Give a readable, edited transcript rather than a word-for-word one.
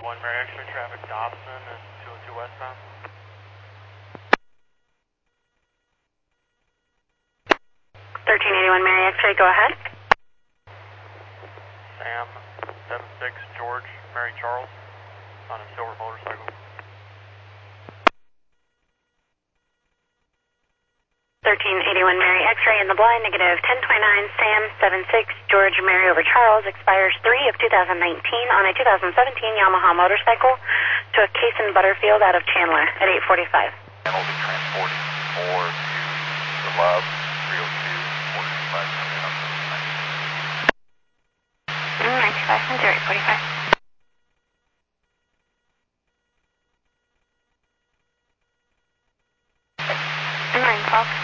1 Mary X-ray traffic, Dobson and 202 westbound. 1381 Mary X-ray, go ahead. Sam 76 George Mary Charles on a silver motorcycle. 1381 Mary X-ray in the blind, negative 1029 Sam 76 George Mary over Charles, expires 3 of 2019 on a 2017 Yamaha motorcycle to a case in Butterfield out of Chandler at 8:45. And will be transporting more to the lab 302 45 coming up. 95 8:45. 912.